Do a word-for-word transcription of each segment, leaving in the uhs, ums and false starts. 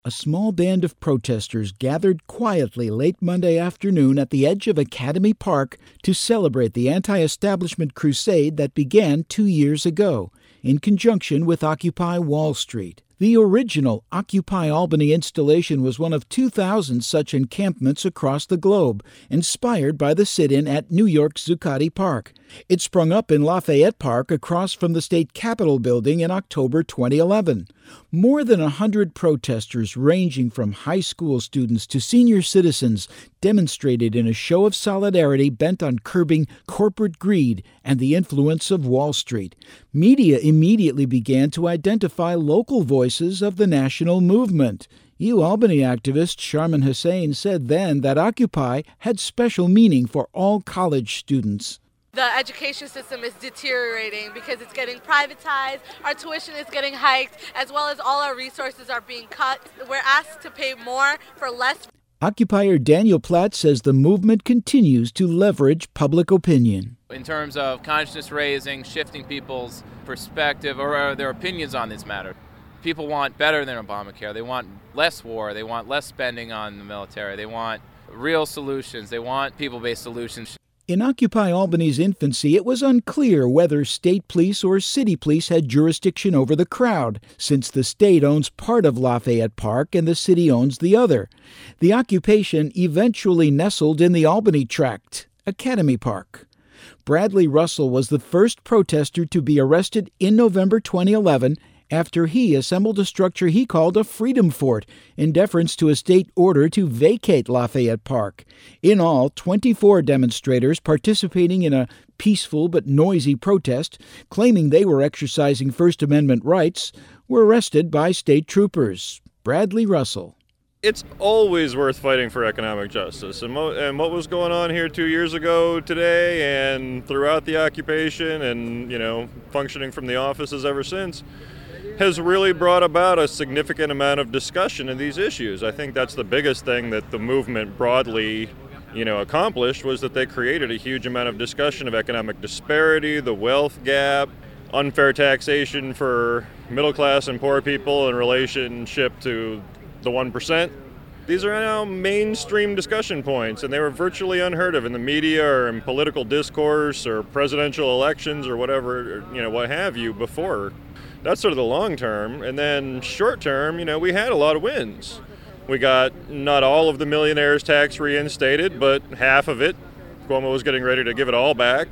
A small band of protesters gathered quietly late Monday afternoon at the edge of Academy Park to celebrate the anti-establishment crusade that began two years ago, in conjunction with Occupy Wall Street. The original Occupy Albany installation was one of two thousand such encampments across the globe, inspired by the sit-in at New York's Zuccotti Park. It sprung up in Lafayette Park across from the state capitol building in October twenty eleven. More than a hundred protesters ranging from high school students to senior citizens demonstrated in a show of solidarity bent on curbing corporate greed and the influence of Wall Street. Media immediately began to identify local voices of the national movement. UAlbany activist Sharman Hussain said then that Occupy had special meaning for all college students. The education system is deteriorating because it's getting privatized, our tuition is getting hiked, as well as all our resources are being cut. We're asked to pay more for less. Occupier Daniel Platt says the movement continues to leverage public opinion. In terms of consciousness raising, shifting people's perspective or their opinions on this matter. People want better than Obamacare. They want less war. They want less spending on the military. They want real solutions. They want people-based solutions. In Occupy Albany's infancy, it was unclear whether state police or city police had jurisdiction over the crowd, since the state owns part of Lafayette Park and the city owns the other. The occupation eventually nestled in the Albany tract, Academy Park. Bradley Russell was the first protester to be arrested in November twenty eleven after he assembled a structure he called a freedom fort in deference to a state order to vacate Lafayette Park. In all, twenty-four demonstrators participating in a peaceful but noisy protest, claiming they were exercising First Amendment rights, were arrested by state troopers. Bradley Russell. It's always worth fighting for economic justice. And, mo- and what was going on here two years ago today and throughout the occupation and, you know, functioning from the offices ever since has really brought about a significant amount of discussion of these issues. I think that's the biggest thing that the movement broadly, you know, accomplished, was that they created a huge amount of discussion of economic disparity, the wealth gap, unfair taxation for middle class and poor people in relationship to the one percent. These are now mainstream discussion points, and they were virtually unheard of in the media or in political discourse or presidential elections or whatever, you know, what have you before. That's sort of the long term. And then short term, you know, we had a lot of wins. We got not all of the millionaires' tax reinstated, but half of it. Cuomo was getting ready to give it all back.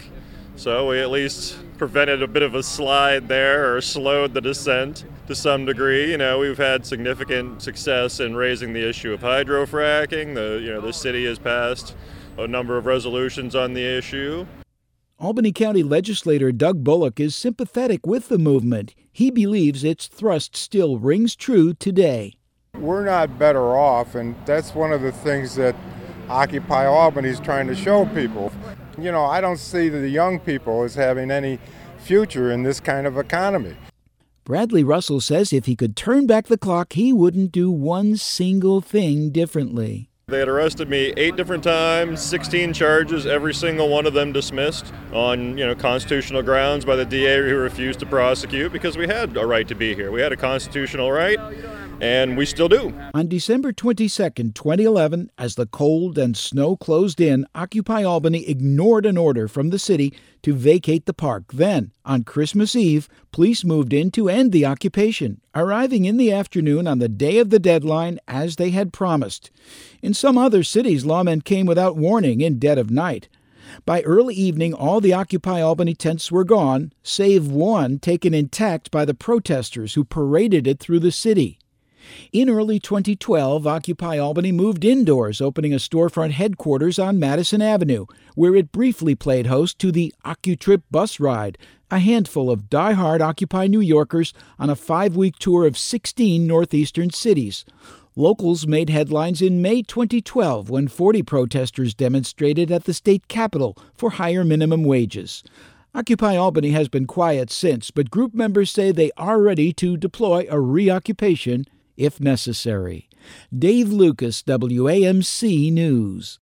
So we at least prevented a bit of a slide there, or slowed the descent to some degree. You know, we've had significant success in raising the issue of hydrofracking. The, you know, the city has passed a number of resolutions on the issue. Albany County legislator Doug Bullock is sympathetic with the movement. He believes its thrust still rings true today. We're not better off, and that's one of the things that Occupy Albany is trying to show people. You know, I don't see the young people as having any future in this kind of economy. Bradley Russell says if he could turn back the clock, he wouldn't do one single thing differently. They had arrested me eight different times, sixteen charges, every single one of them dismissed on, you know, constitutional grounds by the D A who refused to prosecute, because we had a right to be here. We had a constitutional right, and we still do. On December twenty-second, twenty eleven, as the cold and snow closed in, Occupy Albany ignored an order from the city to vacate the park. Then, on Christmas Eve, police moved in to end the occupation, arriving in the afternoon on the day of the deadline as they had promised. In some other cities, lawmen came without warning in dead of night. By early evening, all the Occupy Albany tents were gone, save one taken intact by the protesters who paraded it through the city. In early twenty twelve, Occupy Albany moved indoors, opening a storefront headquarters on Madison Avenue, where it briefly played host to the OccuTrip bus ride, a handful of die-hard Occupy New Yorkers on a five-week tour of sixteen northeastern cities. Locals made headlines in May twenty twelve when forty protesters demonstrated at the state capitol for higher minimum wages. Occupy Albany has been quiet since, but group members say they are ready to deploy a reoccupation if necessary. Dave Lucas, W A M C News.